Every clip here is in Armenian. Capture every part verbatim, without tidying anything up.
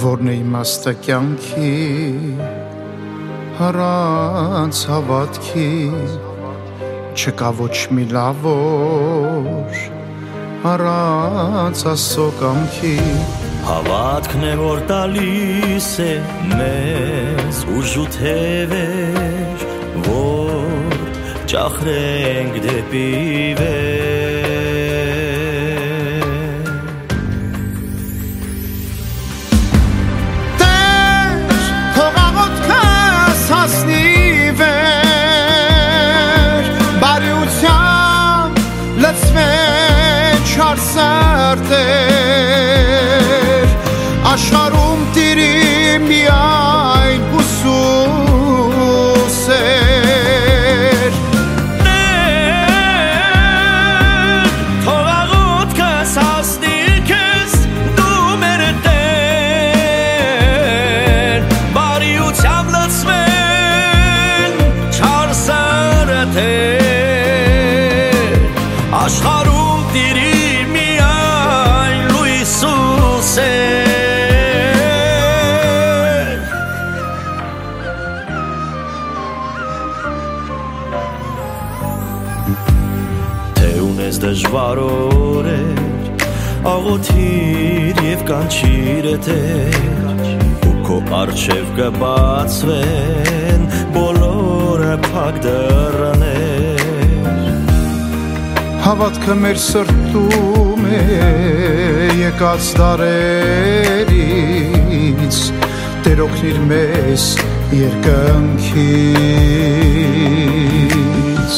Որն է իմաստը կյանքի առանց հավատքի չկա ոչ մի լավ օր առանց Աստծո կամքի Հավատքն է որ տալիս է մեզ ուժ ու թևեր որ ճախրենք դեպի վեր Տեր թող աղոթքս հասնի վեր բարյությամբ լցվեն չար սրտեր աշխարհում տիրի միայն ուսուսեր Տեր թող աղոթքս հասնի քեզ դու մեր Տեր բարյությամբ լցվեն չար սրտեր աշխարհում տիրի միայն լույսուսեր Ունես դժվար օրեր աղոթիր և կանչիր էթեր ու քո առջև կբացվեն բոլորը փակ դռներ Հավատքը մեր սրտում է եկած դարերից Տեր օգնիր մեզ երկնքից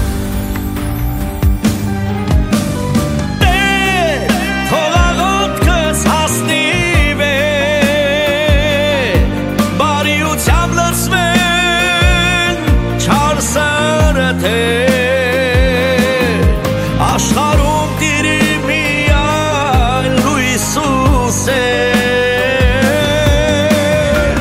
Աշխարհում տիրի միայն լույսուսեր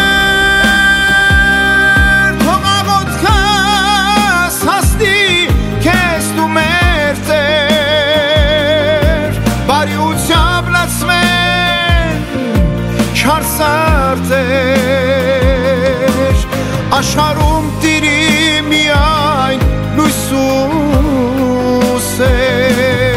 Տեր թող աղոթքս հասնի քեզ դու մեր Տեր բարյությամբ լցվեն չար սրտեր աշխարհում տիրի միայն լույսուսեր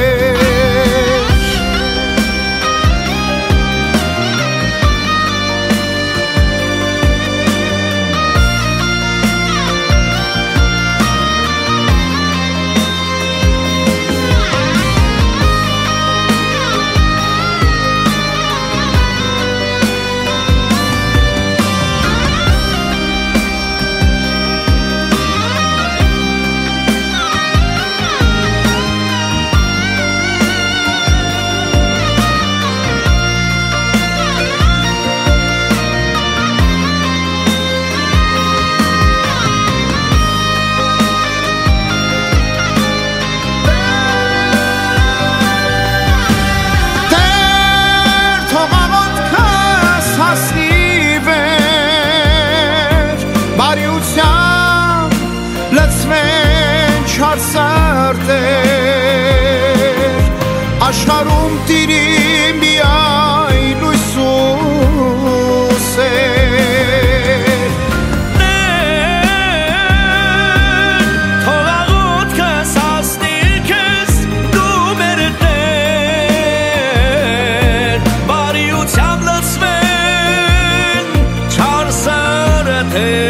չար սրտեր աշխարհում տիրի միայն լույսուսեր Տեր թող աղոթքս հասնի քեզ դու մեր Տեր բարյությամբ լցվեն չար սրտեր